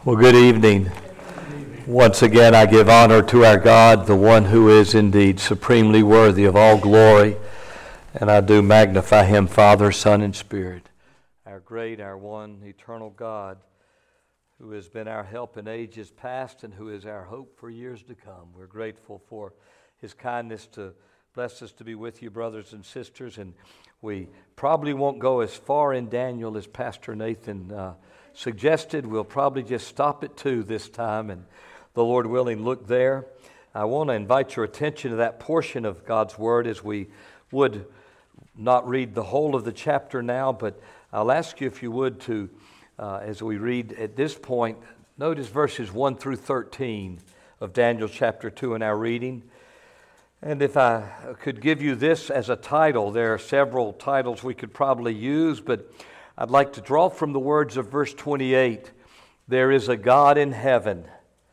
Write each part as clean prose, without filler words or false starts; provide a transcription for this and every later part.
Well, good evening. Once again, I give honor to our God, the one who is indeed supremely worthy of all glory, and I do magnify Him, Father, Son, and Spirit, our great, our one, eternal God, who has been our help in ages past and who is our hope for years to come. We're grateful for His kindness to bless us to be with you, brothers and sisters, and we probably won't go as far in Daniel as Pastor Nathan suggested. We'll probably just stop at 2 this time, and the Lord willing, look there. I want to invite your attention to that portion of God's Word, as we would not read the whole of the chapter now, but I'll ask you if you would to, as we read at this point, notice verses 1 through 13 of Daniel chapter 2 in our reading. And if I could give you this as a title, there are several titles we could probably use, but I'd like to draw from the words of verse 28, "There is a God in heaven."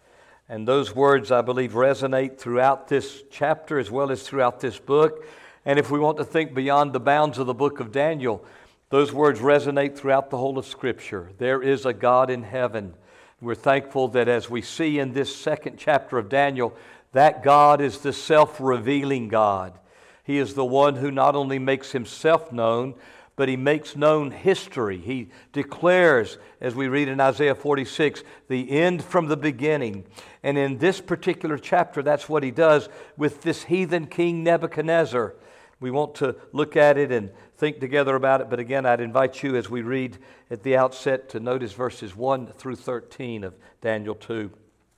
And those words, I believe, resonate throughout this chapter as well as throughout this book. And if we want to think beyond the bounds of the book of Daniel, those words resonate throughout the whole of Scripture. There is a God in heaven. We're thankful that as we see in this second chapter of Daniel, that God is the self-revealing God. He is the one who not only makes Himself known, but He makes known history. He declares, as we read in Isaiah 46, the end from the beginning. And in this particular chapter, that's what He does with this heathen king Nebuchadnezzar. We want to look at it and think together about it, but again, I'd invite you as we read at the outset to notice verses 1 through 13 of Daniel 2.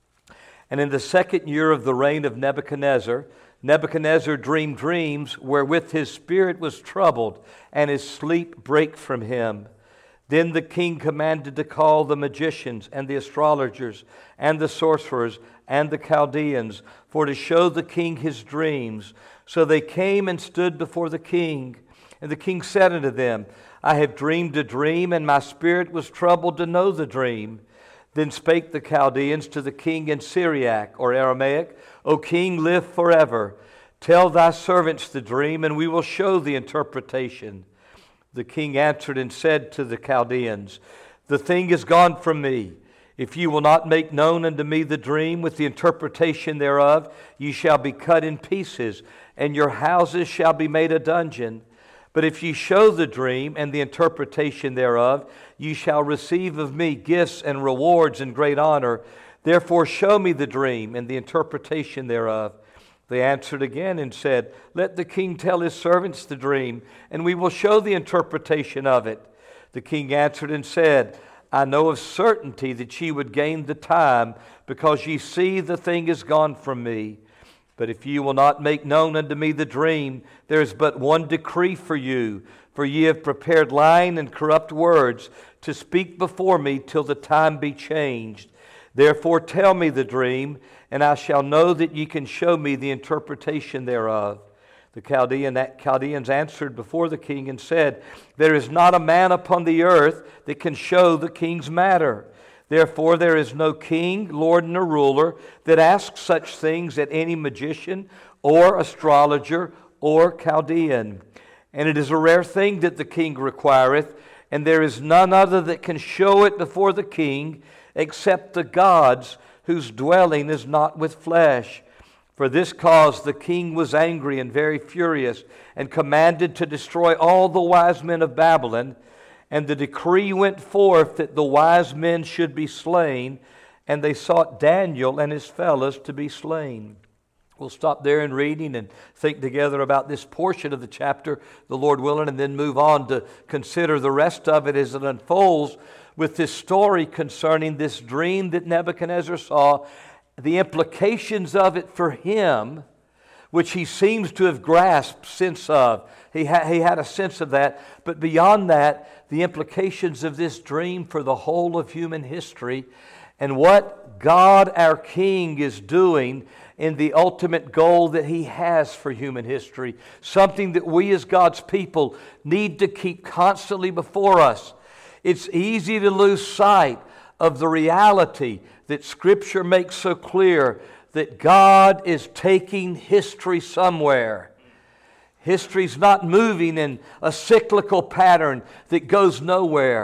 "And in the second year of the reign of Nebuchadnezzar, Nebuchadnezzar dreamed dreams wherewith his spirit was troubled, and his sleep brake from him. Then the king commanded to call the magicians and the astrologers and the sorcerers and the Chaldeans for to show the king his dreams. So they came and stood before the king. And the king said unto them, I have dreamed a dream, and my spirit was troubled to know the dream. Then spake the Chaldeans to the king in Syriac or Aramaic, O king, live forever. Tell thy servants the dream, and we will show the interpretation. The king answered and said to the Chaldeans, The thing is gone from me. If ye will not make known unto me the dream with the interpretation thereof, ye shall be cut in pieces, and your houses shall be made a dungeon. But if ye show the dream and the interpretation thereof, ye shall receive of me gifts and rewards and great honor. Therefore show me the dream and the interpretation thereof. They answered again and said, Let the king tell his servants the dream, and we will show the interpretation of it. The king answered and said, I know of certainty that ye would gain the time, because ye see the thing is gone from me. But if ye will not make known unto me the dream, there is but one decree for you, for ye have prepared lying and corrupt words to speak before me till the time be changed. Therefore tell me the dream, and I shall know that ye can show me the interpretation thereof. The Chaldeans answered before the king and said, There is not a man upon the earth that can show the king's matter. Therefore there is no king, lord, nor ruler that asks such things at any magician or astrologer or Chaldean. And it is a rare thing that the king requireth, and there is none other that can show it before the king, except the gods whose dwelling is not with flesh. For this cause the king was angry and very furious, and commanded to destroy all the wise men of Babylon. And the decree went forth that the wise men should be slain, and they sought Daniel and his fellows to be slain. We'll stop there in reading and think together about this portion of the chapter, the Lord willing, and then move on to consider the rest of it as it unfolds with this story concerning this dream that Nebuchadnezzar saw, the implications of it for him, which he seems to have grasped sense of. He had a sense of that. But beyond that, the implications of this dream for the whole of human history, and what God, our King, is doing in the ultimate goal that He has for human history. Something that we as God's people need to keep constantly before us. It's easy to lose sight of the reality that Scripture makes so clear, that God is taking history somewhere. History's not moving in a cyclical pattern that goes nowhere.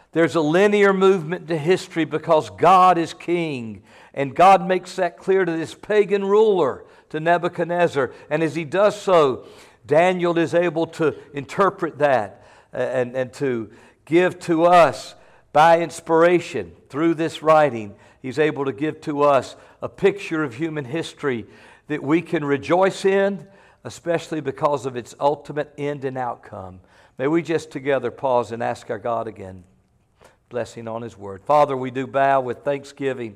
There's a linear movement to history because God is king. And God makes that clear to this pagan ruler, to Nebuchadnezzar. And as he does so, Daniel is able to interpret that and to give to us by inspiration through this writing. He's able to give to us a picture of human history that we can rejoice in, especially because of its ultimate end and outcome. May we just together pause and ask our God again, blessing on His Word. Father, we do bow with thanksgiving.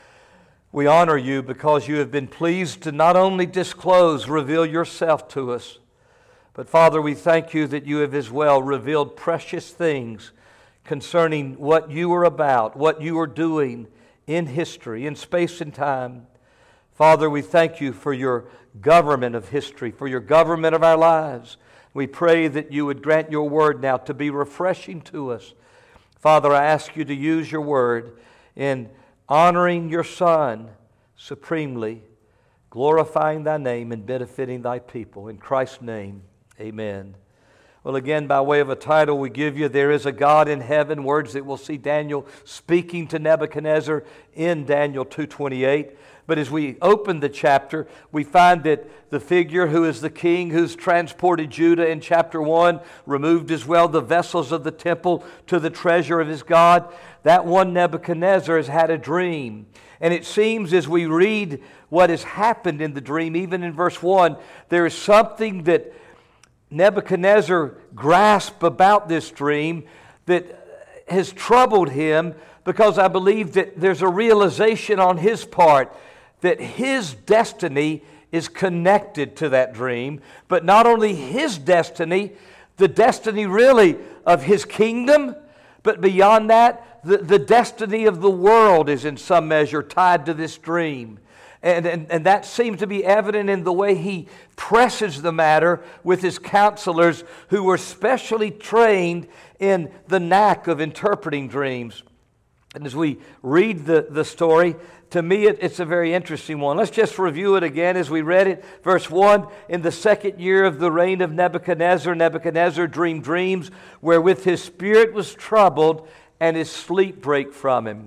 We honor You because You have been pleased to not only disclose, reveal Yourself to us, but Father, we thank You that You have as well revealed precious things concerning what You are about, what You are doing in history, in space and time. Father, we thank You for Your government of history, for Your government of our lives. We pray that You would grant Your Word now to be refreshing to us. Father, I ask You to use Your Word in honoring Your Son supremely, glorifying Thy name and benefiting Thy people. In Christ's name, amen. Well, again, by way of a title we give you, There is a God in Heaven, words that we'll see Daniel speaking to Nebuchadnezzar in Daniel 2:28. But as we open the chapter, we find that the figure who is the king who's transported Judah in chapter 1, removed as well the vessels of the temple to the treasure of his God, that one Nebuchadnezzar has had a dream. And it seems as we read what has happened in the dream, even in verse 1, there is something that Nebuchadnezzar grasped about this dream that has troubled him, because I believe that there's a realization on his part that his destiny is connected to that dream. But not only his destiny, the destiny really of his kingdom, but beyond that, the destiny of the world is in some measure tied to this dream. And that seems to be evident in the way he presses the matter with his counselors, who were specially trained in the knack of interpreting dreams. And as we read the story, to me it's a very interesting one. Let's just review it again as we read it. Verse 1, in the second year of the reign of Nebuchadnezzar, Nebuchadnezzar dreamed dreams wherewith his spirit was troubled, and his sleep brake from him.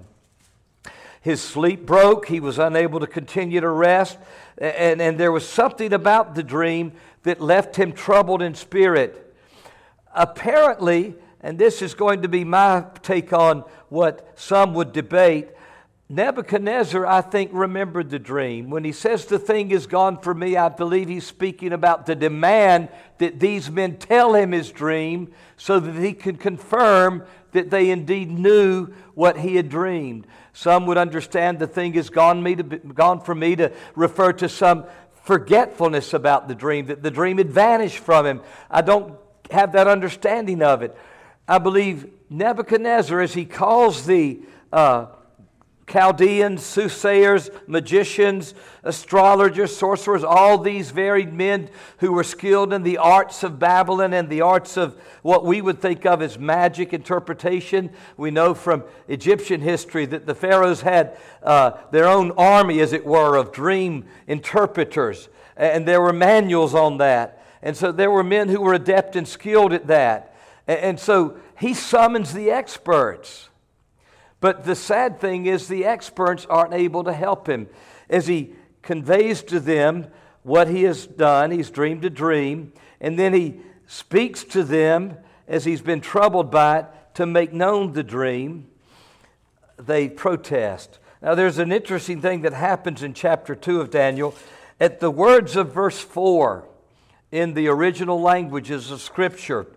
His sleep broke. He was unable to continue to rest. And there was something about the dream that left him troubled in spirit. Apparently, and this is going to be my take on what some would debate, Nebuchadnezzar, I think, remembered the dream. When he says the thing is gone from me, I believe he's speaking about the demand that these men tell him his dream so that he can confirm that they indeed knew what he had dreamed. Some would understand the thing is gone from me to refer to some forgetfulness about the dream, that the dream had vanished from him. I don't have that understanding of it. I believe Nebuchadnezzar, as he calls the Chaldeans, soothsayers, magicians, astrologers, sorcerers, all these varied men who were skilled in the arts of Babylon and the arts of what we would think of as magic interpretation. We know from Egyptian history that the pharaohs had their own army, as it were, of dream interpreters. And there were manuals on that. And so there were men who were adept and skilled at that. And so he summons the experts. But the sad thing is the experts aren't able to help him. As he conveys to them what he has done, he's dreamed a dream, and then he speaks to them as he's been troubled by it to make known the dream. They protest. Now there's an interesting thing that happens in chapter 2 of Daniel. At the words of verse 4 in the original languages of Scripture,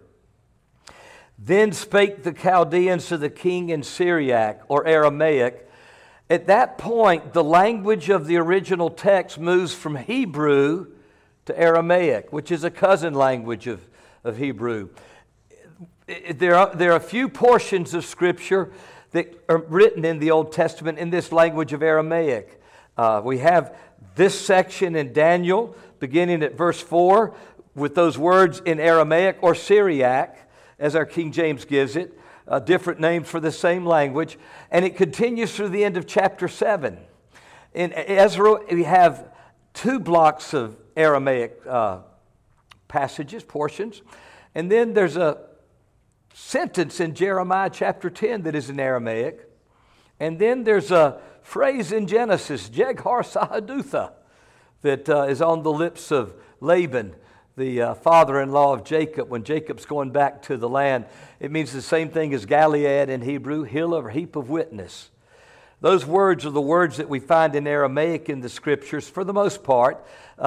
then spake the Chaldeans to the king in Syriac, or Aramaic. At that point, the language of the original text moves from Hebrew to Aramaic, which is a cousin language of Hebrew. There are a few portions of Scripture that are written in the Old Testament in this language of Aramaic. We have this section in Daniel, beginning at verse 4, with those words in Aramaic or Syriac, as our King James gives it, different names for the same language. And it continues through the end of chapter 7. In Ezra, we have 2 blocks of Aramaic passages, portions. And then there's a sentence in Jeremiah chapter 10 that is in Aramaic. And then there's a phrase in Genesis, Jeghar Sahadutha, that is on the lips of Laban, the father-in-law of Jacob, when Jacob's going back to the land. It means the same thing as Gilead in Hebrew, hill or heap of witness. Those words are the words that we find in Aramaic in the Scriptures, for the most part,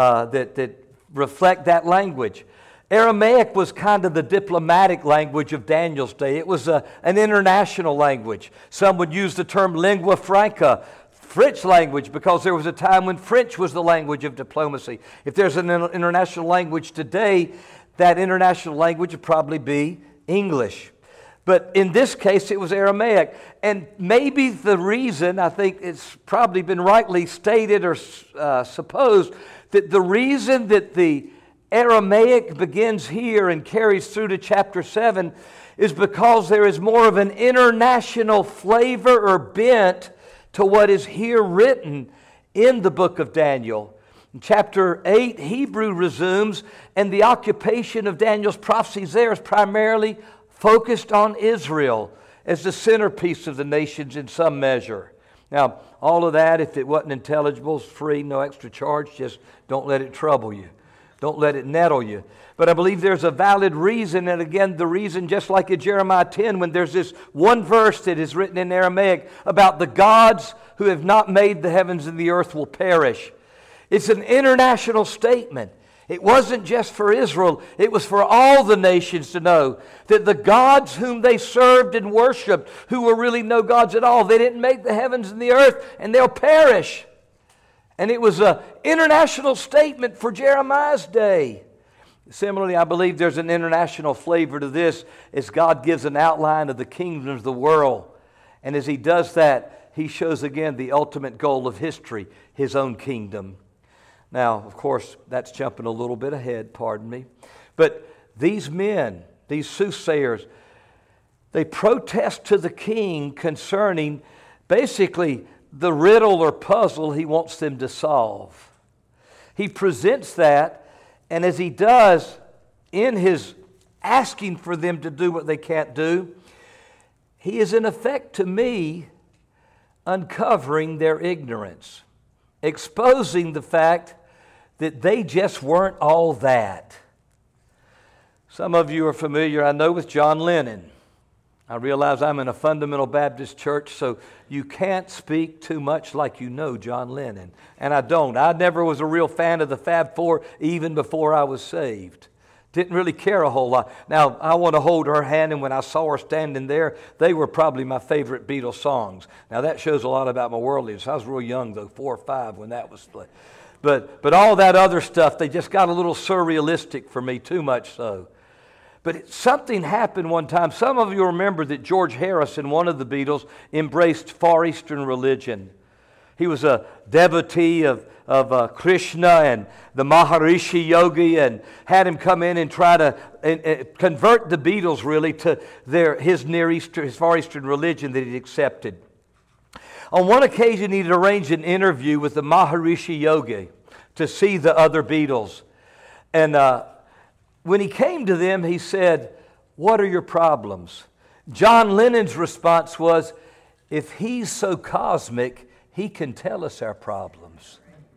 that reflect that language. Aramaic was kind of the diplomatic language of Daniel's day. It was an international language. Some would use the term lingua franca, French language, because there was a time when French was the language of diplomacy. If there's an international language today, that international language would probably be English. But in this case, it was Aramaic. And maybe the reason, I think it's probably been rightly stated or supposed, that the reason that the Aramaic begins here and carries through to chapter 7 is because there is more of an international flavor or bent to what is here written in the book of Daniel. In chapter 8, Hebrew resumes, and the occupation of Daniel's prophecies there is primarily focused on Israel as the centerpiece of the nations in some measure. Now, all of that, if it wasn't intelligible, is free, no extra charge. Just don't let it trouble you. Don't let it nettle you. But I believe there's a valid reason, and again, the reason, just like in Jeremiah 10, when there's this one verse that is written in Aramaic about the gods who have not made the heavens and the earth will perish. It's an international statement. It wasn't just for Israel, it was for all the nations to know that the gods whom they served and worshiped, who were really no gods at all, they didn't make the heavens and the earth, and they'll perish. And it was an international statement for Jeremiah's day. Similarly, I believe there's an international flavor to this as God gives an outline of the kingdoms of the world. And as He does that, He shows again the ultimate goal of history, His own kingdom. Now, of course, that's jumping a little bit ahead, pardon me. But these men, these soothsayers, they protest to the king concerning basically the riddle or puzzle he wants them to solve. He presents that, and as he does, in his asking for them to do what they can't do, he is in effect, to me, uncovering their ignorance, exposing the fact that they just weren't all that. Some of you are familiar, I know, with John Lennon. I realize I'm in a fundamental Baptist church, so you can't speak too much like you know John Lennon. And I don't. I never was a real fan of the Fab Four even before I was saved. Didn't really care a whole lot. Now, I want to hold her hand, and when I saw her standing there, they were probably my favorite Beatles songs. Now, that shows a lot about my worldliness. I was real young, though, 4 or 5 when that was played. But all that other stuff, they just got a little surrealistic for me, too much so. But something happened one time. Some of you remember that George Harrison, one of the Beatles, embraced Far Eastern religion. He was a devotee of Krishna and the Maharishi Yogi, and had him come in and try to convert the Beatles really to his Far Eastern religion that he'd accepted. On one occasion, he'd arranged an interview with the Maharishi Yogi to see the other Beatles. And when he came to them, he said, "What are your problems?" John Lennon's response was, "If he's so cosmic, he can tell us our problems."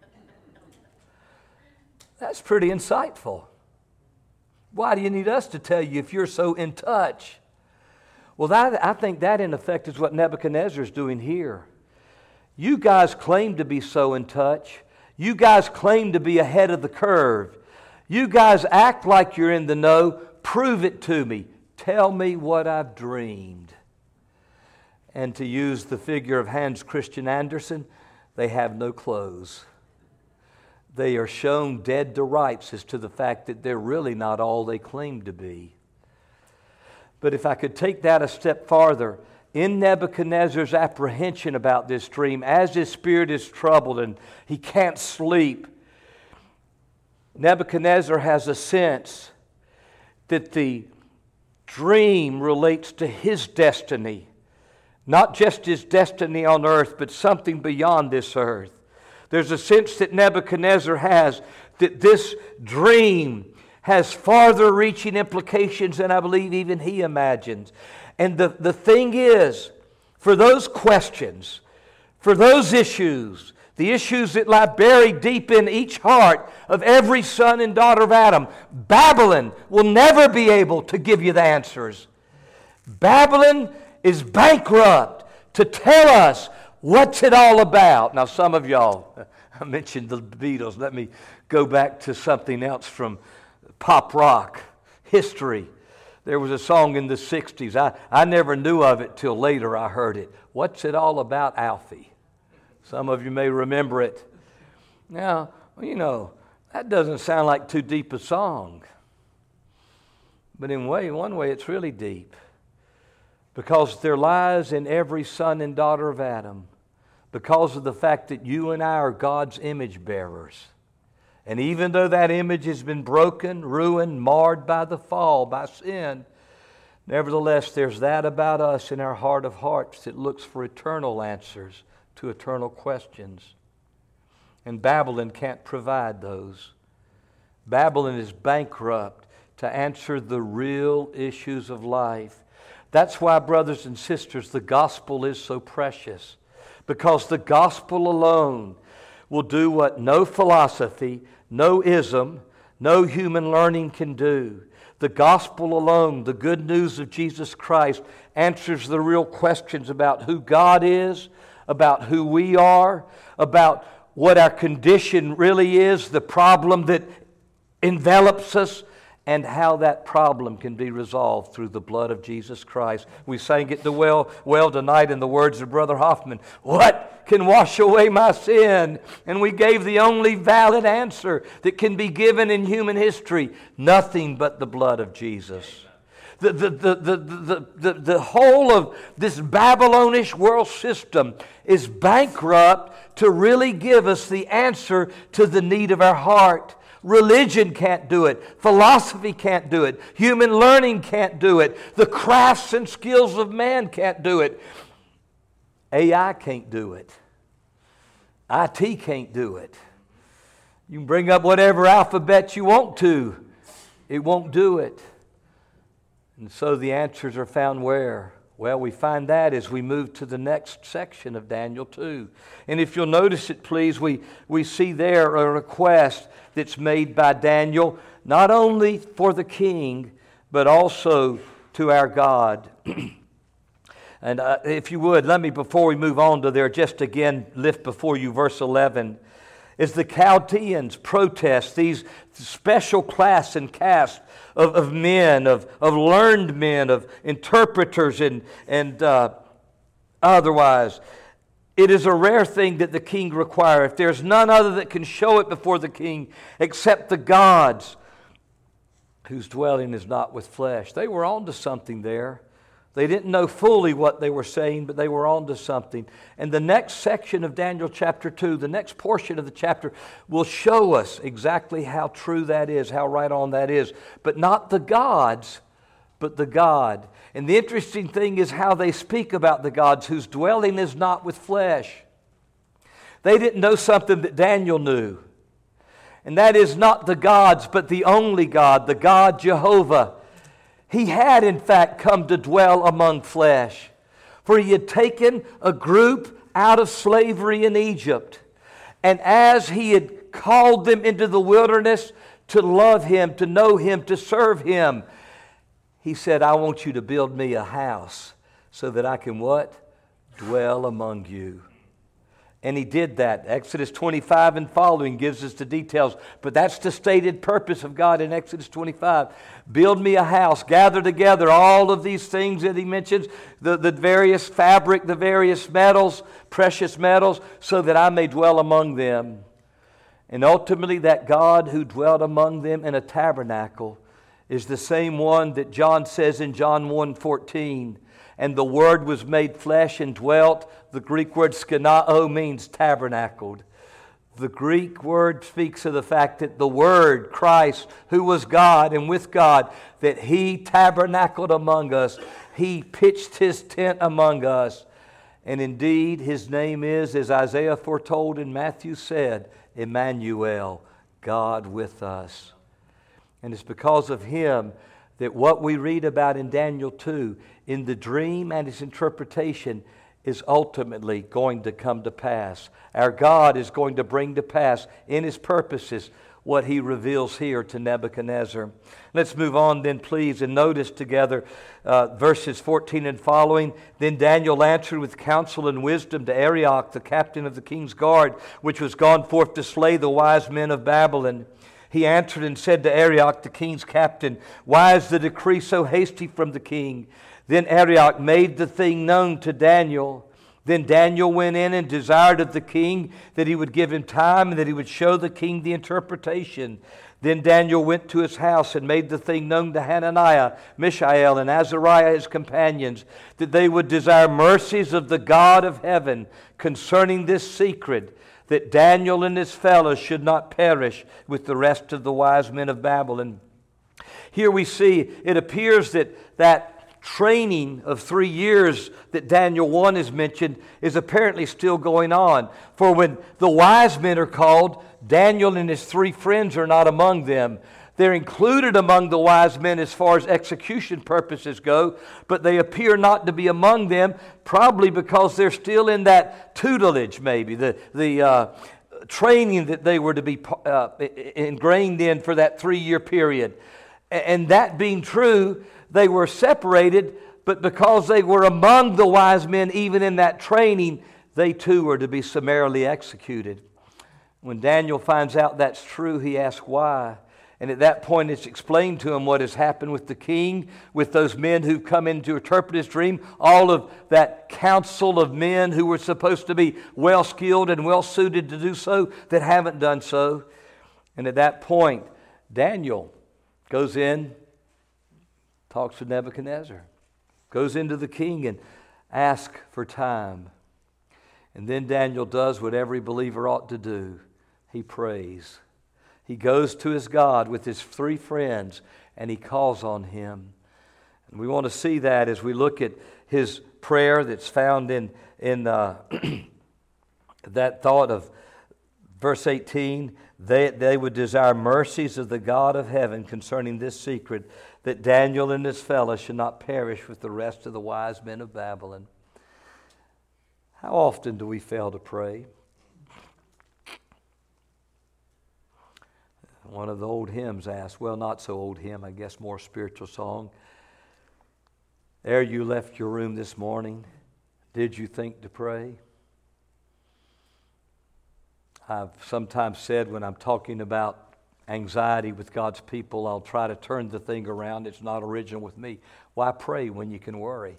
That's pretty insightful. Why do you need us to tell you if you're so in touch? Well, I think that in effect is what Nebuchadnezzar is doing here. You guys claim to be so in touch. You guys claim to be ahead of the curve. You guys act like you're in the know. Prove it to me. Tell me what I've dreamed. And to use the figure of Hans Christian Andersen, they have no clothes. They are shown dead to rights as to the fact that they're really not all they claim to be. But if I could take that a step farther, in Nebuchadnezzar's apprehension about this dream, as his spirit is troubled and he can't sleep, Nebuchadnezzar has a sense that the dream relates to his destiny, not just his destiny on earth, but something beyond this earth. There's a sense that Nebuchadnezzar has that this dream has farther reaching implications than I believe even he imagines. And the thing is, for those questions, for those issues, the issues that lie buried deep in each heart of every son and daughter of Adam, Babylon will never be able to give you the answers. Babylon is bankrupt to tell us what's it all about. Now, some of y'all, I mentioned the Beatles. Let me go back to something else from pop rock history. There was a song in the 60s. I never knew of it till later I heard it. What's it all about, Alfie? Some of you may remember it. Now, that doesn't sound like too deep a song. But in one way, it's really deep. Because there lies in every son and daughter of Adam, because of the fact that you and I are God's image bearers. And even though that image has been broken, ruined, marred by the fall, by sin, nevertheless, there's that about us in our heart of hearts that looks for eternal answers to eternal questions. And Babylon can't provide those. Babylon is bankrupt to answer the real issues of life. That's why, brothers and sisters, the gospel is so precious. Because the gospel alone will do what no philosophy, no ism, no human learning can do. The gospel alone, the good news of Jesus Christ, answers the real questions about who God is, about who we are, about what our condition really is, the problem that envelops us, and how that problem can be resolved through the blood of Jesus Christ. We sang it well tonight in the words of Brother Hoffman. What can wash away my sin? And we gave the only valid answer that can be given in human history. Nothing but the blood of Jesus. The whole of this Babylonish world system is bankrupt to really give us the answer to the need of our heart. Religion can't do it. Philosophy can't do it. Human learning can't do it. The crafts and skills of man can't do it. AI can't do it. IT can't do it. You can bring up whatever alphabet you want to. It won't do it. And so the answers are found where? Well, we find that as we move to the next section of Daniel 2. And if you'll notice it, please, we see there a request that's made by Daniel, not only for the king, but also to our God. And if you would, let me, before we move on to there, just again lift before you verse 11. As the Chaldeans protest, these special class and caste of men, of learned men, of interpreters and otherwise, it is a rare thing that the king require. If there's none other that can show it before the king except the gods whose dwelling is not with flesh. They were on to something there. They didn't know fully what they were saying, but they were on to something. And the next section of Daniel chapter 2, the next portion of the chapter, will show us exactly how true that is, how right on that is. But not the gods, but the God. And the interesting thing is how they speak about the gods whose dwelling is not with flesh. They didn't know something that Daniel knew. And that is not the gods, but the only God, the God Jehovah. He had, in fact, come to dwell among flesh. For he had taken a group out of slavery in Egypt. And as he had called them into the wilderness to love him, to know him, to serve him, he said, I want you to build me a house so that I can what? Dwell among you. And he did that. Exodus 25 and following gives us the details. But that's the stated purpose of God in Exodus 25. Build me a house. Gather together all of these things that he mentions. The various fabric, the various metals, precious metals, so that I may dwell among them. And ultimately that God who dwelt among them in a tabernacle is the same one that John says in John 1:14. And the Word was made flesh and dwelt. The Greek word skenao means tabernacled. The Greek word speaks of the fact that the Word, Christ, who was God and with God, that He tabernacled among us. He pitched His tent among us. And indeed, His name is, as Isaiah foretold and Matthew said, Emmanuel, God with us. And it's because of him that what we read about in Daniel 2, in the dream and its interpretation, is ultimately going to come to pass. Our God is going to bring to pass in his purposes what he reveals here to Nebuchadnezzar. Let's move on then, please, and notice together verses 14 and following. Then Daniel answered with counsel and wisdom to Arioch, the captain of the king's guard, which was gone forth to slay the wise men of Babylon. He answered and said to Arioch, the king's captain, "Why is the decree so hasty from the king?" Then Arioch made the thing known to Daniel. Then Daniel went in and desired of the king that he would give him time and that he would show the king the interpretation. Then Daniel went to his house and made the thing known to Hananiah, Mishael, and Azariah his companions, that they would desire mercies of the God of heaven concerning this secret, that Daniel and his fellows should not perish with the rest of the wise men of Babylon. Here we see, it appears that training of 3 years that Daniel 1 is mentioned is apparently still going on. For when the wise men are called, Daniel and his 3 friends are not among them. They're included among the wise men as far as execution purposes go, but they appear not to be among them, probably because they're still in that tutelage, maybe, the training that they were to be ingrained in for that 3-year period. And that being true, they were separated, but because they were among the wise men, even in that training, they too were to be summarily executed. When Daniel finds out that's true, he asks why. And at that point, it's explained to him what has happened with the king, with those men who've come in to interpret his dream, all of that council of men who were supposed to be well-skilled and well-suited to do so that haven't done so. And at that point, Daniel goes in, talks to Nebuchadnezzar, goes into the king and asks for time. And then Daniel does what every believer ought to do. He prays. He goes to his God with his 3 friends and he calls on him. And we want to see that as we look at his prayer that's found in that thought of verse 18. They would desire mercies of the God of heaven concerning this secret, that Daniel and his fellows should not perish with the rest of the wise men of Babylon. How often do we fail to pray? One of the old hymns asked, well, not so old hymn, I guess more spiritual song. Ere you left your room this morning, did you think to pray? I've sometimes said when I'm talking about anxiety with God's people, I'll try to turn the thing around. It's not original with me. Why pray when you can worry?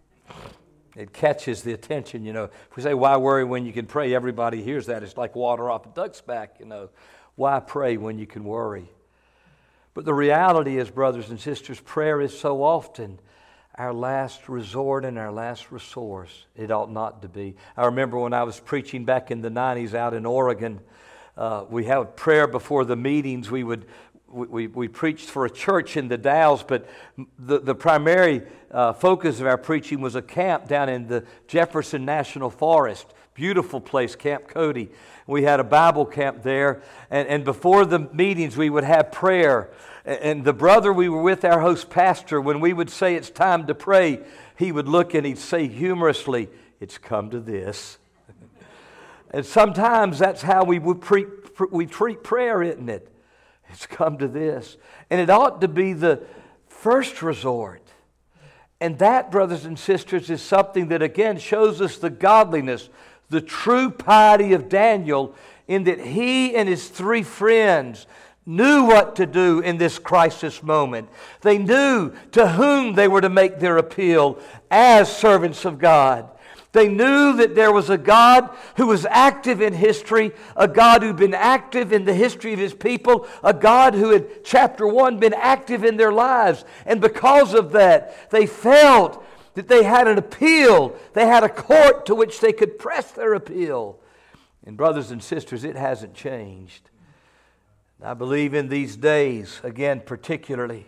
It catches the attention, If we say, why worry when you can pray? Everybody hears that. It's like water off a duck's back, Why pray when you can worry? But the reality is, brothers and sisters, prayer is so often our last resort and our last resource. It ought not to be. I remember when I was preaching back in the 90s out in Oregon, we had prayer before the meetings. We preached for a church in the Dalles, but the primary focus of our preaching was a camp down in the Jefferson National Forest. Beautiful place, Camp Cody. We had a Bible camp there, and before the meetings we would have prayer. And the brother we were with, our host pastor, when we would say it's time to pray, he would look and he'd say humorously, "It's come to this." And sometimes that's how we treat prayer, isn't it? It's come to this. And it ought to be the first resort. And that, brothers and sisters, is something that again shows us the godliness, the true piety of Daniel, in that he and his 3 friends knew what to do in this crisis moment. They knew to whom they were to make their appeal as servants of God. They knew that there was a God who was active in history, a God who'd been active in the history of His people, a God who had, chapter 1, been active in their lives. And because of that, they felt that they had an appeal. They had a court to which they could press their appeal. And brothers and sisters, it hasn't changed. I believe in these days, again particularly,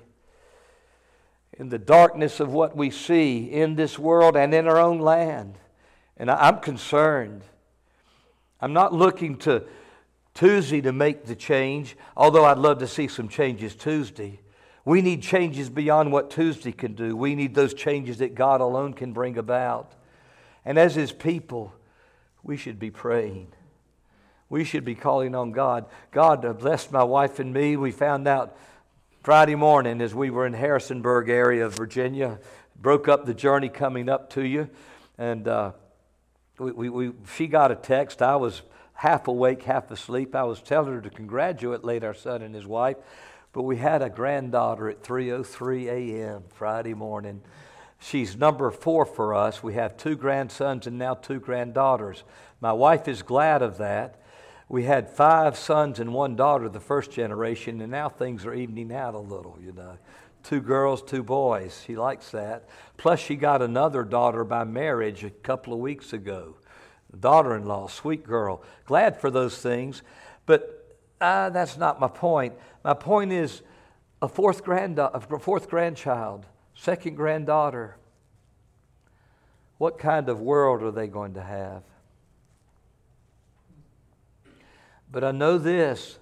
in the darkness of what we see in this world and in our own land. And I'm concerned. I'm not looking to Tuesday to make the change, although I'd love to see some changes Tuesday. We need changes beyond what Tuesday can do. We need those changes that God alone can bring about. And as His people, we should be praying. We should be calling on God. God blessed my wife and me. We found out Friday morning as we were in Harrisonburg area of Virginia, broke up the journey coming up to you. And she got a text. I was half awake, half asleep. I was telling her to congratulate our son and his wife. But we had a granddaughter at 3:03 a.m. Friday morning. She's number 4 for us. We have 2 grandsons and now 2 granddaughters. My wife is glad of that. We had 5 sons and 1 daughter the first generation, and now things are evening out a little, 2 girls, 2 boys. She likes that. Plus she got another daughter by marriage a couple of weeks ago. Daughter-in-law, sweet girl. Glad for those things. But that's not my point. My point is a fourth grandchild, second granddaughter. What kind of world are they going to have? But I know this.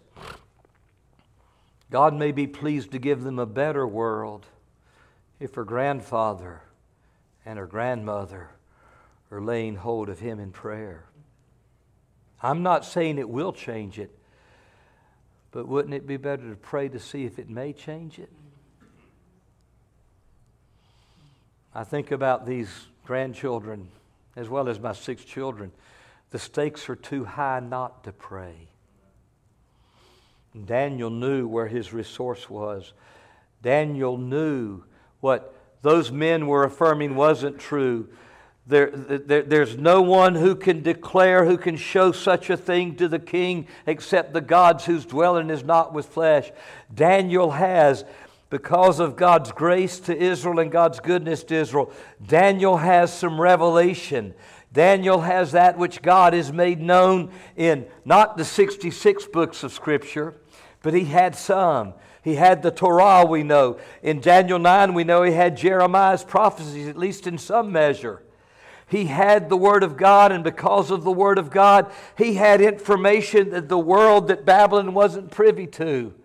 God may be pleased to give them a better world if her grandfather and her grandmother are laying hold of Him in prayer. I'm not saying it will change it, but wouldn't it be better to pray to see if it may change it? I think about these grandchildren as well as my 6 children. The stakes are too high not to pray. Daniel knew where his resource was. Daniel knew what those men were affirming wasn't true. There's no one who can declare, who can show such a thing to the king except the gods whose dwelling is not with flesh. Daniel has, because of God's grace to Israel and God's goodness to Israel, Daniel has some revelation. Daniel has that which God has made known in not the 66 books of Scripture, but he had some. He had the Torah, we know. In Daniel 9, we know he had Jeremiah's prophecies, at least in some measure. He had the Word of God, and because of the Word of God, he had information that the world, that Babylon wasn't privy to.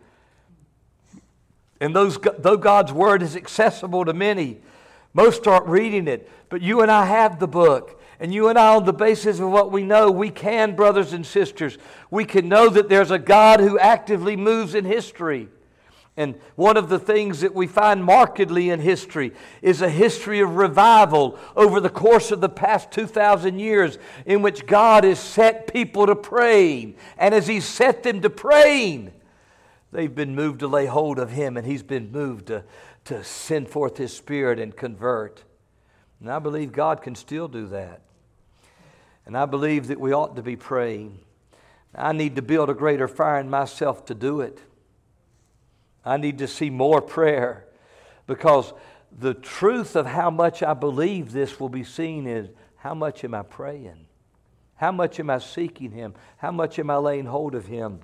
And though God's Word is accessible to many, most aren't reading it. But you and I have the book. And you and I, on the basis of what we know, we can, brothers and sisters, we can know that there's a God who actively moves in history. And one of the things that we find markedly in history is a history of revival over the course of the past 2,000 years in which God has set people to praying. And as He's set them to praying, they've been moved to lay hold of Him, and He's been moved to send forth His Spirit and convert. And I believe God can still do that. And I believe that we ought to be praying. I need to build a greater fire in myself to do it. I need to see more prayer, because the truth of how much I believe this will be seen is how much am I praying? How much am I seeking Him? How much am I laying hold of Him?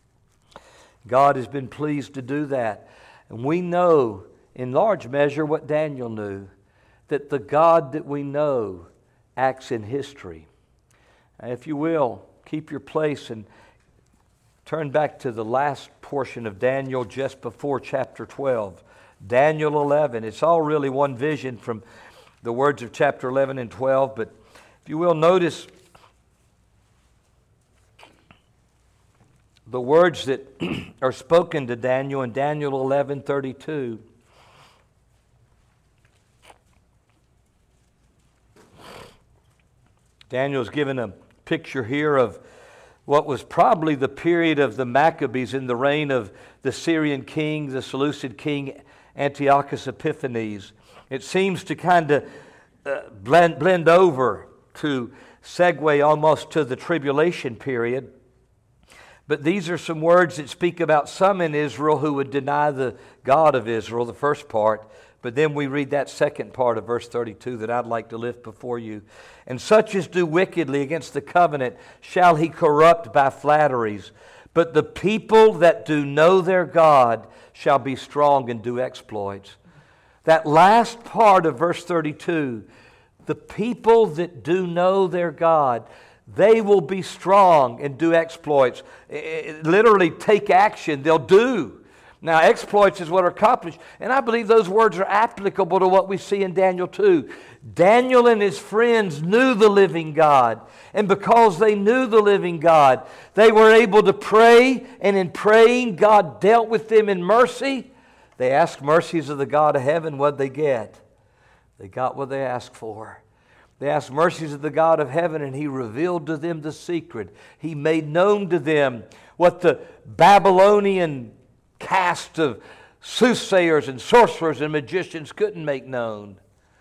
God has been pleased to do that. And we know in large measure what Daniel knew, that the God that we know acts in history. And if you will, keep your place and turn back to the last portion of Daniel just before chapter 12. Daniel 11. It's all really one vision from the words of chapter 11 and 12. But if you will, notice the words that are spoken to Daniel in Daniel 11:32. Daniel's given a picture here of what was probably the period of the Maccabees in the reign of the Syrian king, the Seleucid king Antiochus Epiphanes. It seems to kind of blend over to segue almost to the tribulation period. But these are some words that speak about some in Israel who would deny the God of Israel, the first part. But then we read that second part of verse 32 that I'd like to lift before you. And such as do wickedly against the covenant shall he corrupt by flatteries. But the people that do know their God shall be strong and do exploits. That last part of verse 32, the people that do know their God, They will be strong and do exploits. Literally take action. They'll do. Now, exploits is what are accomplished. And I believe those words are applicable to what we see in Daniel 2. Daniel and his friends knew the living God. And because they knew the living God, they were able to pray. And in praying, God dealt with them in mercy. They asked mercies of the God of heaven. What'd they get? They got what they asked for. They asked mercies of the God of heaven, and He revealed to them the secret. He made known to them what the Babylonian caste of soothsayers and sorcerers and magicians couldn't make known.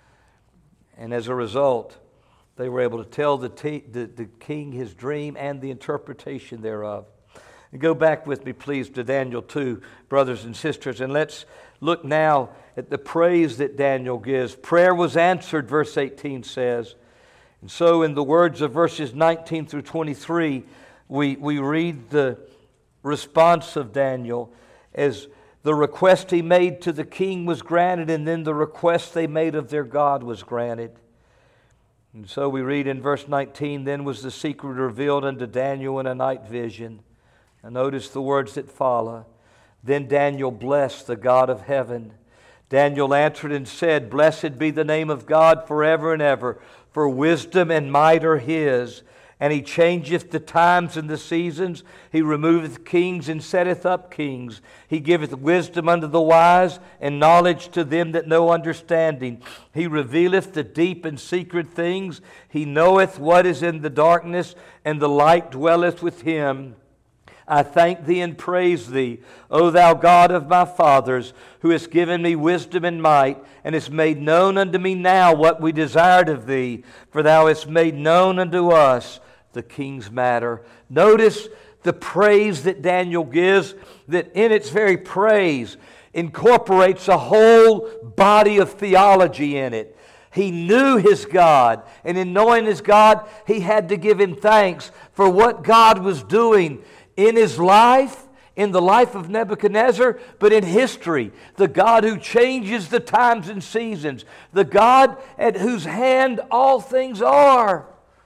And as a result, they were able to tell the king his dream and the interpretation thereof. And go back with me, please, to Daniel 2, brothers and sisters, and let's look now at the praise that Daniel gives. Prayer was answered, verse 18 says. And so in the words of verses 19 through 23, we read the response of Daniel as the request he made to the king was granted, and then the request they made of their God was granted. And so we read in verse 19, then was the secret revealed unto Daniel in a night vision. And notice the words that follow. Then Daniel blessed the God of heaven. Daniel answered and said, Blessed be the name of God forever and ever, for wisdom and might are His. And He changeth the times and the seasons. He removeth kings and setteth up kings. He giveth wisdom unto the wise and knowledge to them that know understanding. He revealeth the deep and secret things. He knoweth what is in the darkness, and the light dwelleth with Him. I thank Thee and praise Thee, O Thou God of my fathers, who hast given me wisdom and might, and hast made known unto me now what we desired of Thee, for Thou hast made known unto us the king's matter. Notice the praise that Daniel gives, that in its very praise incorporates a whole body of theology in it. He knew his God, and in knowing his God, he had to give Him thanks for what God was doing in his life, in the life of Nebuchadnezzar, but in history. The God who changes the times and seasons. The God at whose hand all things are.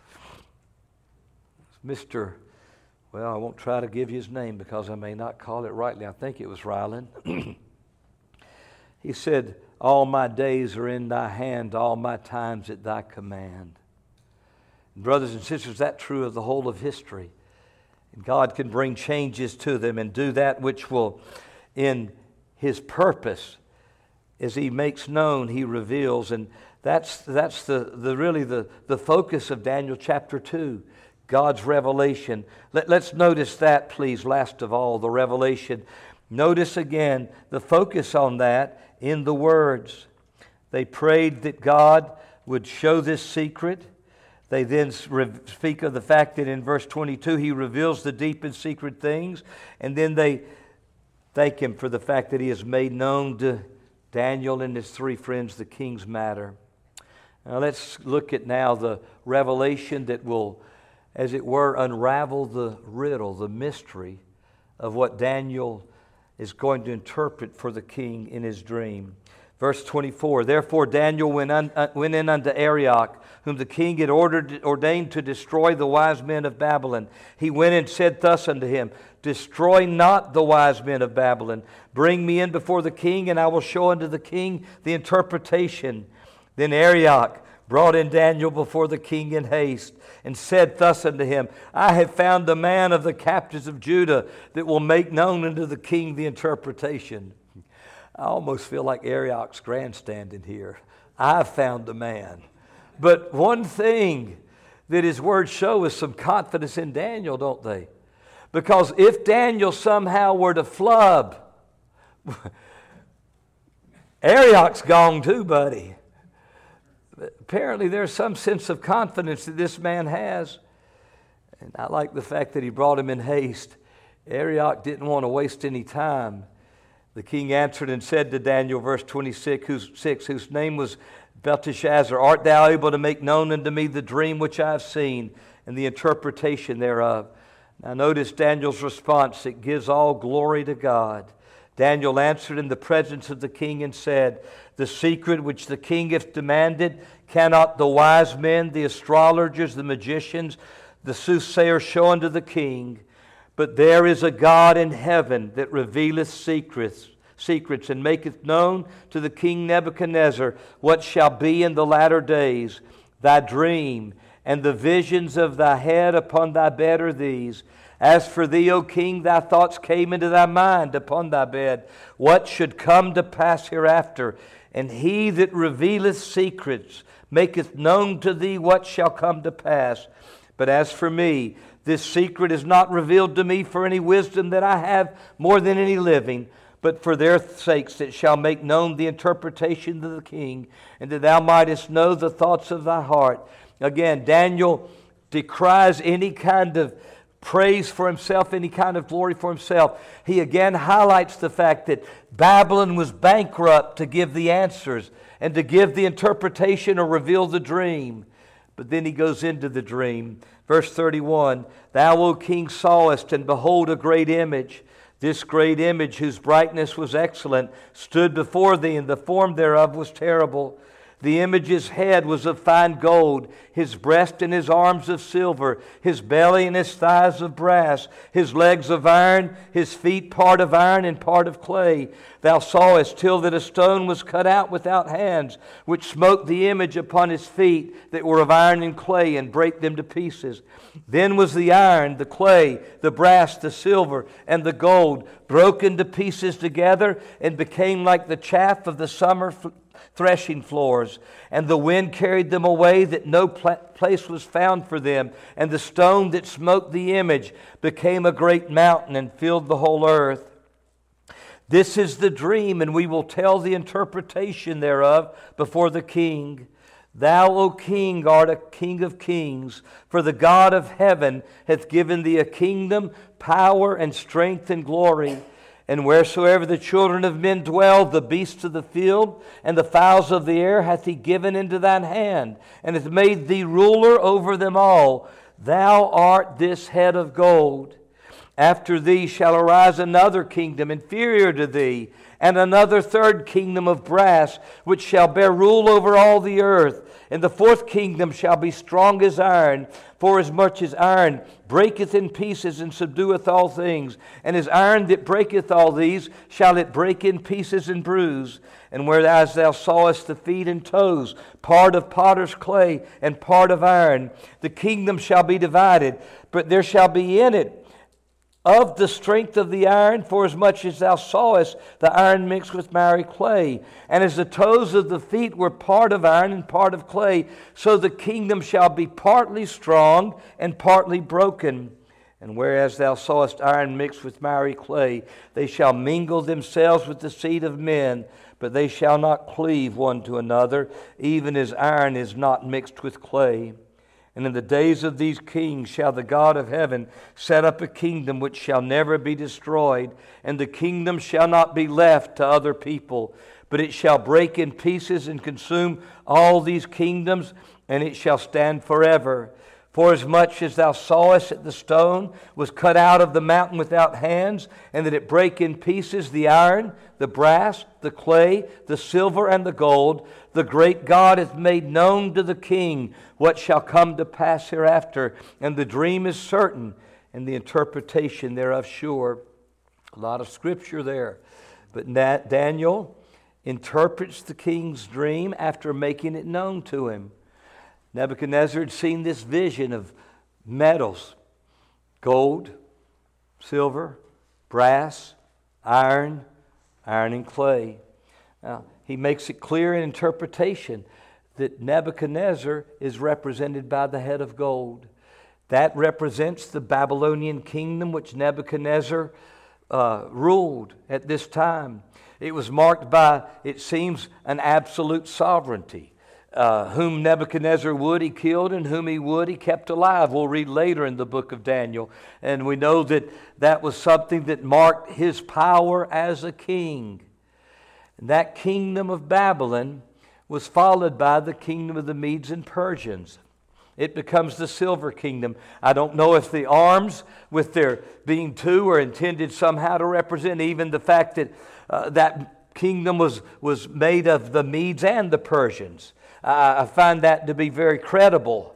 Well, I won't try to give you his name because I may not call it rightly. I think it was Ryland. He said, all my days are in Thy hand, all my times at Thy command. And brothers and sisters, that's true of the whole of history. God can bring changes to them and do that which will, in His purpose, as He makes known, He reveals. And that's really the focus of Daniel chapter 2, God's revelation. Let's notice that, please, last of all, the revelation. Notice again the focus on that in the words. They prayed that God would show this secret. They then speak of the fact that in verse 22 He reveals the deep and secret things. And then they thank Him for the fact that He has made known to Daniel and his three friends the king's matter. Now let's look at now the revelation that will, as it were, unravel the riddle, the mystery of what Daniel is going to interpret for the king in his dream. Verse 24, Therefore Daniel went in unto Arioch, whom the king had ordained to destroy the wise men of Babylon. He went and said thus unto him, Destroy not the wise men of Babylon. Bring me in before the king, and I will show unto the king the interpretation. Then Arioch brought in Daniel before the king in haste, and said thus unto him, I have found the man of the captives of Judah that will make known unto the king the interpretation. I almost feel like Arioch's grandstanding here. I've found the man. But one thing that his words show is some confidence in Daniel, don't they? Because if Daniel somehow were to flub, Arioch's gone too, buddy. Apparently there's some sense of confidence that this man has. And I like the fact that he brought him in haste. Arioch didn't want to waste any time. The king answered and said to Daniel, verse 26, whose name was Belteshazzar, Art thou able to make known unto me the dream which I have seen and the interpretation thereof? Now notice Daniel's response. It gives all glory to God. Daniel answered in the presence of the king and said, The secret which the king hath demanded, cannot the wise men, the astrologers, the magicians, the soothsayer show unto the king, but there is a God in heaven that revealeth secrets, and maketh known to the king Nebuchadnezzar what shall be in the latter days. Thy dream and the visions of thy head upon thy bed are these. As for thee, O king, thy thoughts came into thy mind upon thy bed, what should come to pass hereafter. And he that revealeth secrets maketh known to thee what shall come to pass. But as for me, this secret is not revealed to me for any wisdom that I have more than any living, but for their sakes it shall make known the interpretation to the king, and that thou mightest know the thoughts of thy heart. Again, Daniel decries any kind of praise for himself, any kind of glory for himself. He again highlights the fact that Babylon was bankrupt to give the answers and to give the interpretation or reveal the dream. But then he goes into the dream. Verse 31, Thou, O king, sawest, and behold, a great image. This great image, whose brightness was excellent, stood before thee, and the form thereof was terrible. The image's head was of fine gold, his breast and his arms of silver, his belly and his thighs of brass, his legs of iron, his feet part of iron and part of clay. Thou sawest till that a stone was cut out without hands, which smote the image upon his feet that were of iron and clay, and brake them to pieces. Then was the iron, the clay, the brass, the silver, and the gold broken to pieces together, and became like the chaff of the summer threshing floors, and the wind carried them away, that no place was found for them. And the stone that smote the image became a great mountain, and filled the whole earth. This is the dream, and we will tell the interpretation thereof before the king. Thou, O king, art a king of kings, for the God of heaven hath given thee a kingdom, power, and strength, and glory. And wheresoever the children of men dwell, the beasts of the field and the fowls of the air hath he given into thine hand, and hath made thee ruler over them all. Thou art this head of gold. After thee shall arise another kingdom inferior to thee, and another third kingdom of brass, which shall bear rule over all the earth. And the fourth kingdom shall be strong as iron, forasmuch as iron breaketh in pieces and subdueth all things. And as iron that breaketh all these, shall it break in pieces and bruise. And whereas thou sawest the feet and toes, part of potter's clay and part of iron, the kingdom shall be divided, but there shall be in it of the strength of the iron, forasmuch as thou sawest the iron mixed with miry clay. And as the toes of the feet were part of iron and part of clay, so the kingdom shall be partly strong and partly broken. And whereas thou sawest iron mixed with miry clay, they shall mingle themselves with the seed of men, but they shall not cleave one to another, even as iron is not mixed with clay. And in the days of these kings shall the God of heaven set up a kingdom which shall never be destroyed, and the kingdom shall not be left to other people, but it shall break in pieces and consume all these kingdoms, and it shall stand forever. Forasmuch as thou sawest that the stone was cut out of the mountain without hands, and that it brake in pieces the iron, the brass, the clay, the silver, and the gold, the great God hath made known to the king what shall come to pass hereafter. And the dream is certain, and the interpretation thereof sure. A lot of scripture there. But Daniel interprets the king's dream after making it known to him. Nebuchadnezzar had seen this vision of metals, gold, silver, brass, iron and clay. Now, he makes it clear in interpretation that Nebuchadnezzar is represented by the head of gold. That represents the Babylonian kingdom which Nebuchadnezzar ruled at this time. It was marked by, it seems, an absolute sovereignty. Whom Nebuchadnezzar would, he killed, and whom he would, he kept alive. We'll read later in the book of Daniel. And we know that that was something that marked his power as a king. And that kingdom of Babylon was followed by the kingdom of the Medes and Persians. It becomes the silver kingdom. I don't know if the arms, with there being two, are intended somehow to represent even the fact that that kingdom was made of the Medes and the Persians. I find that to be very credible.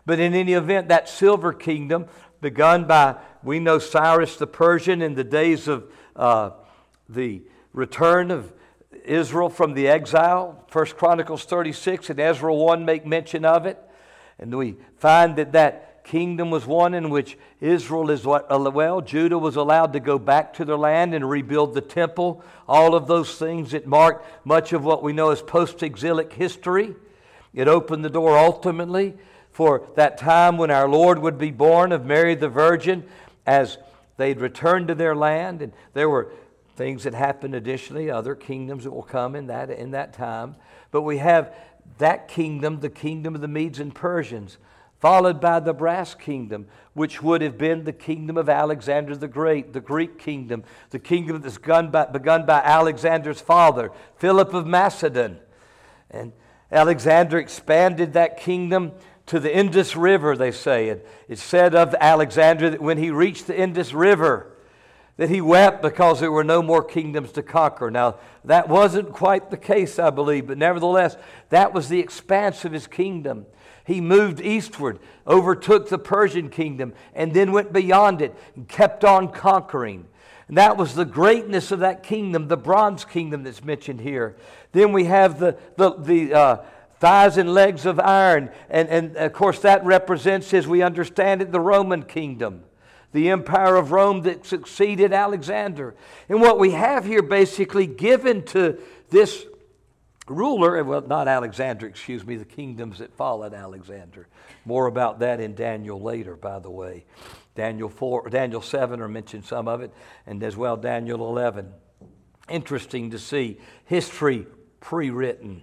But in any event, that silver kingdom, begun by, we know, Cyrus the Persian in the days of the return of Israel from the exile. 1 Chronicles 36 and Ezra 1 make mention of it. And we find that kingdom was one in which Judah was allowed to go back to their land and rebuild the temple. All of those things that marked much of what we know as post-exilic history. It opened the door ultimately for that time when our Lord would be born of Mary the Virgin as they'd returned to their land. And there were things that happened additionally, other kingdoms that will come in that time. But we have that kingdom, the kingdom of the Medes and Persians, followed by the brass kingdom, which would have been the kingdom of Alexander the Great, the Greek kingdom, the kingdom that's begun by Alexander's father, Philip of Macedon. And Alexander expanded that kingdom to the Indus River, they say. It's said of Alexander that when he reached the Indus River, that he wept because there were no more kingdoms to conquer. Now, that wasn't quite the case, I believe, but nevertheless, that was the expanse of his kingdom. He moved eastward, overtook the Persian kingdom, and then went beyond it and kept on conquering. And that was the greatness of that kingdom, the bronze kingdom that's mentioned here. Then we have the thighs and legs of iron, and of course that represents, as we understand it, the Roman kingdom. The empire of Rome that succeeded Alexander. And what we have here basically given to this ruler, well, not Alexander, the kingdoms that followed Alexander. More about that in Daniel later, by the way. Daniel 7 are mentioned some of it, and as well Daniel 11. Interesting to see history pre-written.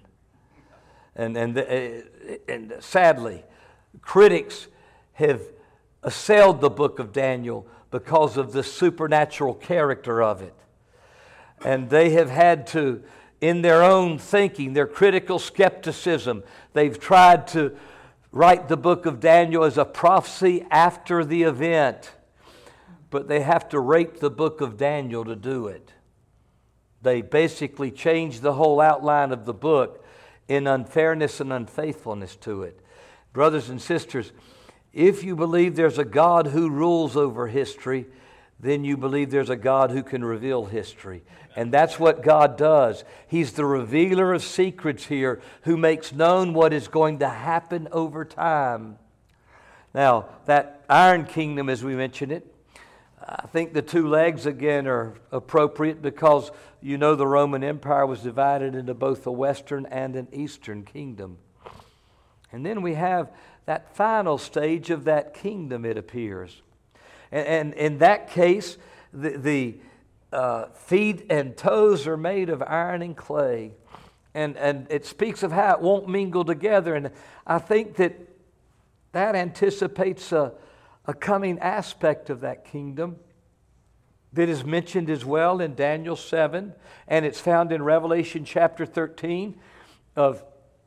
And sadly, critics have assailed the book of Daniel because of the supernatural character of it. And they have had to, in their own thinking, their critical skepticism, they've tried to write the book of Daniel as a prophecy after the event. But they have to rape the book of Daniel to do it. They basically changed the whole outline of the book in unfairness and unfaithfulness to it. Brothers and sisters, if you believe there's a God who rules over history, then you believe there's a God who can reveal history. And that's what God does. He's the revealer of secrets here who makes known what is going to happen over time. Now, that iron kingdom, as we mentioned it, I think the two legs again are appropriate because you know the Roman Empire was divided into both a Western and an Eastern kingdom. And then we have that final stage of that kingdom, it appears. And in that case, the feet and toes are made of iron and clay. And it speaks of how it won't mingle together. And I think that anticipates a coming aspect of that kingdom that is mentioned as well in Daniel 7. And it's found in Revelation chapter 13 of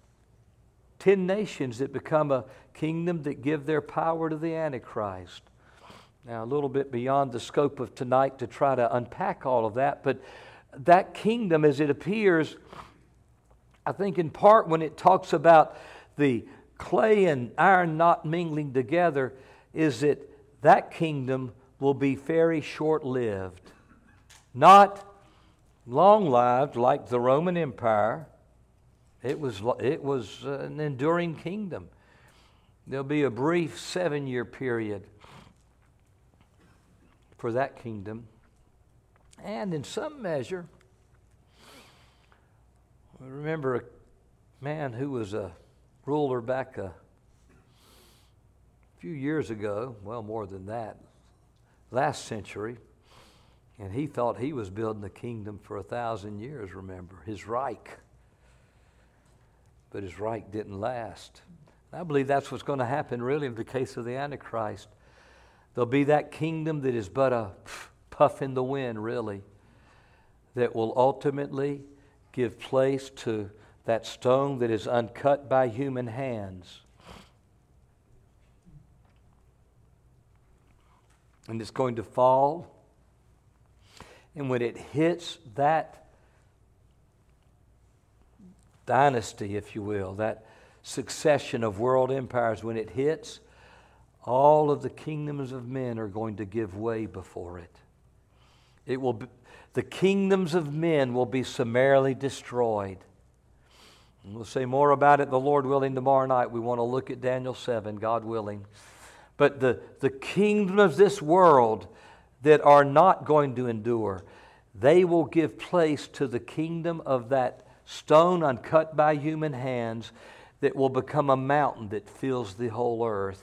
10 nations that become a kingdom that give their power to the Antichrist. Now, a little bit beyond the scope of tonight to try to unpack all of that, but that kingdom, as it appears, I think in part when it talks about the clay and iron not mingling together, is that kingdom will be very short-lived. Not long-lived like the Roman Empire. It was an enduring kingdom. There'll be a brief 7-year period for that kingdom. And in some measure, I remember a man who was a ruler back a few years ago, well, more than that, last century, and he thought he was building a kingdom for 1,000 years, remember, his Reich. But his Reich didn't last. I believe that's what's going to happen really in the case of the Antichrist. There'll be that kingdom that is but a puff in the wind, really, that will ultimately give place to that stone that is uncut by human hands. And it's going to fall. And when it hits that dynasty, if you will, that succession of world empires, when it hits, all of the kingdoms of men are going to give way before it. It will be, the kingdoms of men will be summarily destroyed. And we'll say more about it, the Lord willing, tomorrow night. We want to look at Daniel 7, God willing. But the kingdoms of this world that are not going to endure, they will give place to the kingdom of that stone uncut by human hands that will become a mountain that fills the whole earth.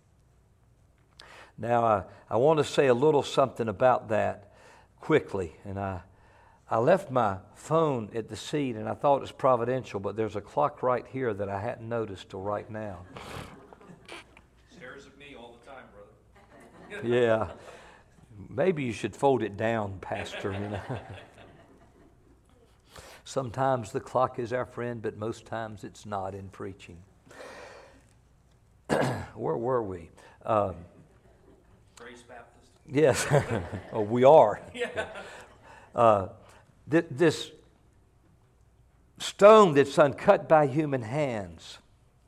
Now, I want to say a little something about that quickly. And I left my phone at the seat, and I thought it was providential, but there's a clock right here that I hadn't noticed till right now. Stares at me all the time, brother. Yeah. Maybe you should fold it down, Pastor. You know. Sometimes the clock is our friend, but most times it's not in preaching. Where were we? Grace Baptist. Yes. Oh, we are. Yeah. This stone that's uncut by human hands.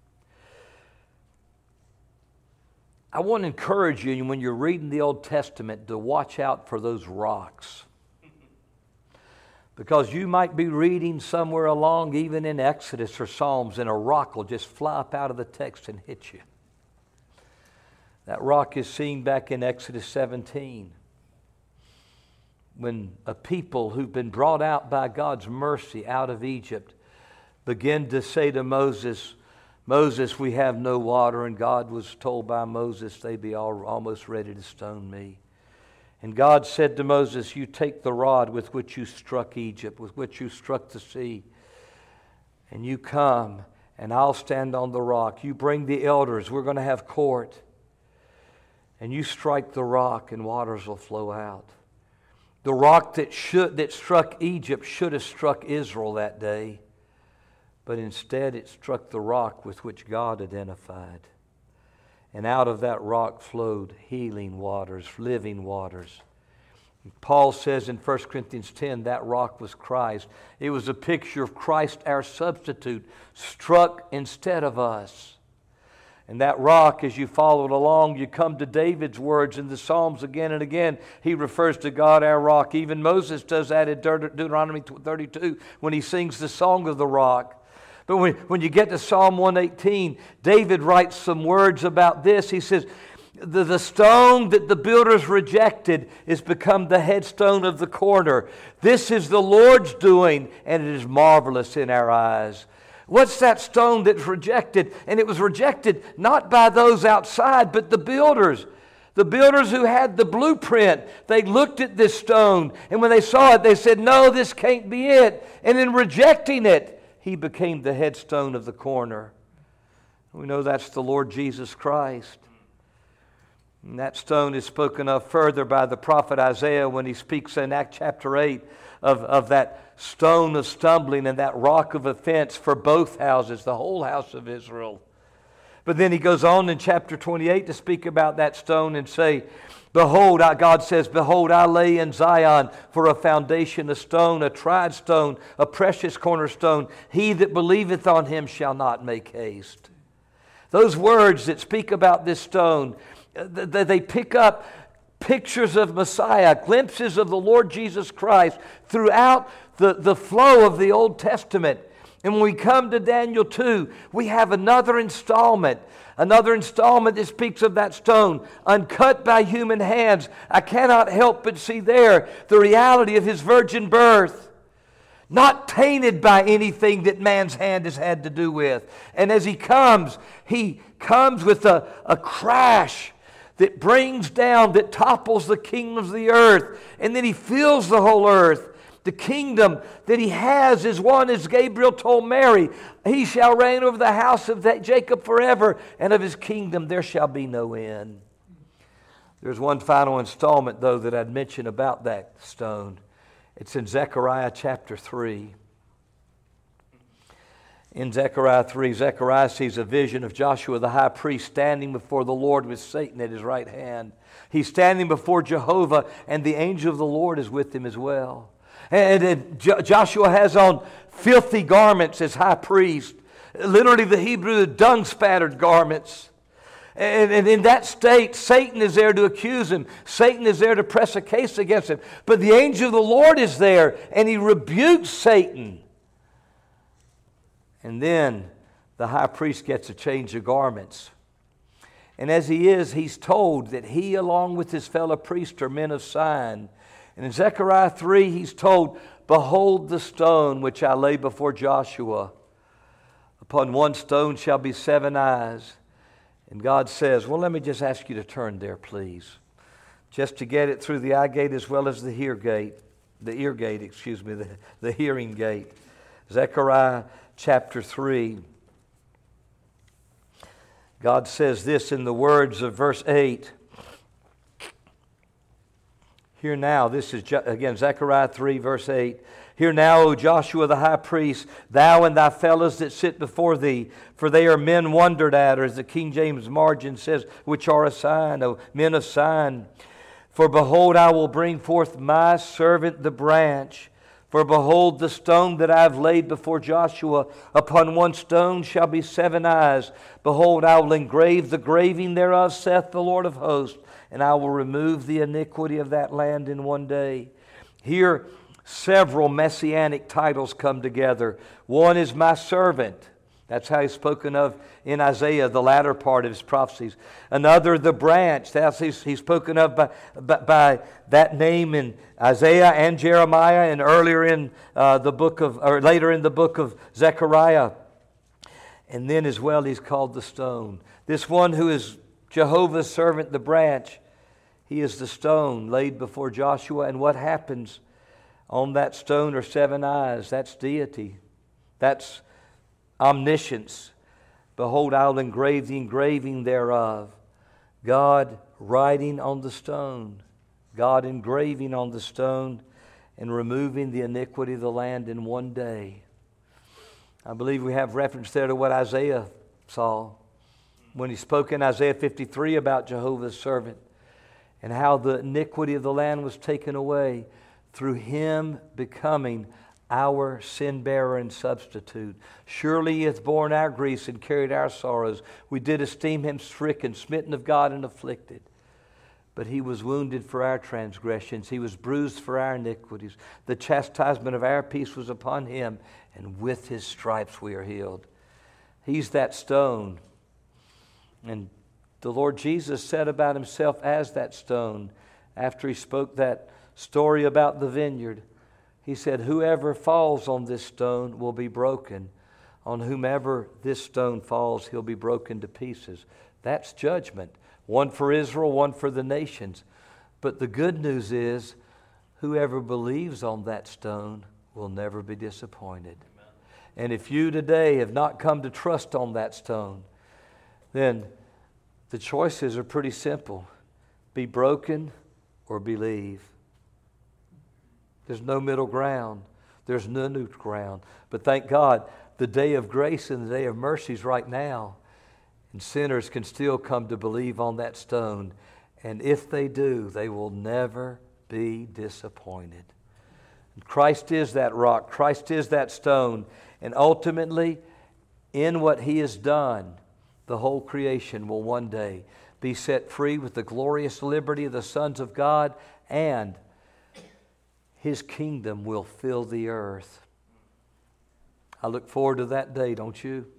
I want to encourage you when you're reading the Old Testament to watch out for those rocks. Because you might be reading somewhere along, even in Exodus or Psalms, and a rock will just fly up out of the text and hit you. That rock is seen back in Exodus 17. When a people who've been brought out by God's mercy out of Egypt begin to say to Moses, Moses, we have no water. And God was told by Moses, they be almost ready to stone me. And God said to Moses, you take the rod with which you struck Egypt, with which you struck the sea, and you come, and I'll stand on the rock. You bring the elders, we're going to have court. And you strike the rock, and waters will flow out. The rock that struck Egypt should have struck Israel that day, but instead it struck the rock with which God identified. And out of that rock flowed healing waters, living waters. Paul says in 1 Corinthians 10, that rock was Christ. It was a picture of Christ, our substitute, struck instead of us. And that rock, as you followed along, you come to David's words in the Psalms again and again. He refers to God, our rock. Even Moses does that in Deuteronomy 32 when he sings the song of the rock. But when you get to Psalm 118, David writes some words about this. He says, the stone that the builders rejected is become the headstone of the corner. This is the Lord's doing, and it is marvelous in our eyes. What's that stone that's rejected? And it was rejected not by those outside, but the builders. The builders who had the blueprint. They looked at this stone, and when they saw it, they said, no, this can't be it. And in rejecting it, he became the headstone of the corner. We know that's the Lord Jesus Christ. And that stone is spoken of further by the prophet Isaiah when he speaks in Acts chapter 8 of that stone of stumbling and that rock of offense for both houses, the whole house of Israel. But then he goes on in chapter 28 to speak about that stone and say, behold, God says, behold, I lay in Zion for a foundation, a stone, a tried stone, a precious cornerstone. He that believeth on him shall not make haste. Those words that speak about this stone, they pick up pictures of Messiah, glimpses of the Lord Jesus Christ throughout the flow of the Old Testament. And when we come to Daniel 2, we have another installment that speaks of that stone, uncut by human hands. I cannot help but see there the reality of his virgin birth, not tainted by anything that man's hand has had to do with. And as he comes with a crash that brings down, that topples the kingdoms of the earth, and then he fills the whole earth. The kingdom that he has is one, as Gabriel told Mary, he shall reign over the house of Jacob forever, and of his kingdom there shall be no end. There's one final installment, though, that I'd mention about that stone. It's in Zechariah chapter 3. In Zechariah 3, Zechariah sees a vision of Joshua the high priest standing before the Lord with Satan at his right hand. He's standing before Jehovah, and the angel of the Lord is with him as well. And Joshua has on filthy garments as high priest. Literally, the Hebrew, the dung-spattered garments. And in that state, Satan is there to accuse him. Satan is there to press a case against him. But the angel of the Lord is there, and he rebukes Satan. And then the high priest gets a change of garments. And as he's told that he, along with his fellow priests, are men of sign. And in Zechariah 3, he's told, "Behold the stone which I lay before Joshua. Upon one stone shall be 7 eyes." And God says, well, let me just ask you to turn there, please. Just to get it through the eye gate as well as the ear gate, the hearing gate. Zechariah chapter 3. God says this in the words of verse 8. Hear now, this is again Zechariah 3 verse 8. Hear now, O Joshua the high priest, thou and thy fellows that sit before thee, for they are men wondered at, or as the King James margin says, which are a sign, O men of sign. For behold, I will bring forth my servant the branch. For behold, the stone that I have laid before Joshua, upon one stone shall be 7 eyes. Behold, I will engrave the graving thereof, saith the Lord of hosts, and I will remove the iniquity of that land in one day. Here, several messianic titles come together. One is my servant. That's how he's spoken of in Isaiah, the latter part of his prophecies. Another, the branch. That's he's spoken of by that name in Isaiah and Jeremiah, and earlier in later in the book of Zechariah. And then as well, he's called the stone. This one who is Jehovah's servant, the branch, he is the stone laid before Joshua. And what happens? On that stone are 7 eyes. That's deity. That's omniscience. Behold, I'll engrave the engraving thereof. God writing on the stone. God engraving on the stone and removing the iniquity of the land in one day. I believe we have reference there to what Isaiah saw when he spoke in Isaiah 53 about Jehovah's servant and how the iniquity of the land was taken away through him becoming our sin bearer and substitute. Surely he hath borne our griefs and carried our sorrows. We did esteem him stricken, smitten of God, and afflicted. But he was wounded for our transgressions. He was bruised for our iniquities. The chastisement of our peace was upon him, and with his stripes we are healed. He's that stone. And the Lord Jesus said about himself as that stone after he spoke that story about the vineyard. He said, whoever falls on this stone will be broken. On whomever this stone falls, he'll be broken to pieces. That's judgment. One for Israel, one for the nations. But the good news is, whoever believes on that stone will never be disappointed. Amen. And if you today have not come to trust on that stone, then the choices are pretty simple. Be broken or believe. There's no middle ground. There's no new ground. But thank God, the day of grace and the day of mercy is right now. And sinners can still come to believe on that stone. And if they do, they will never be disappointed. And Christ is that rock. Christ is that stone. And ultimately, in what he has done, the whole creation will one day be set free with the glorious liberty of the sons of God, and his kingdom will fill the earth. I look forward to that day, don't you?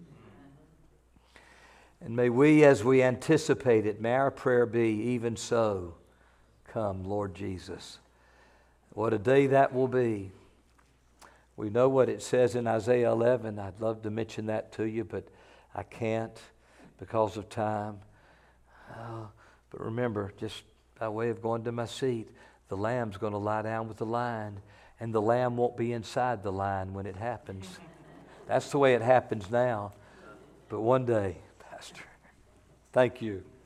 And may we, as we anticipate it, may our prayer be, even so, come, Lord Jesus. What a day that will be. We know what it says in Isaiah 11. I'd love to mention that to you, but I can't because of time. But remember, just by way of going to my seat, the lamb's going to lie down with the lion, and the lamb won't be inside the lion when it happens. That's the way it happens now. But one day, Pastor, thank you.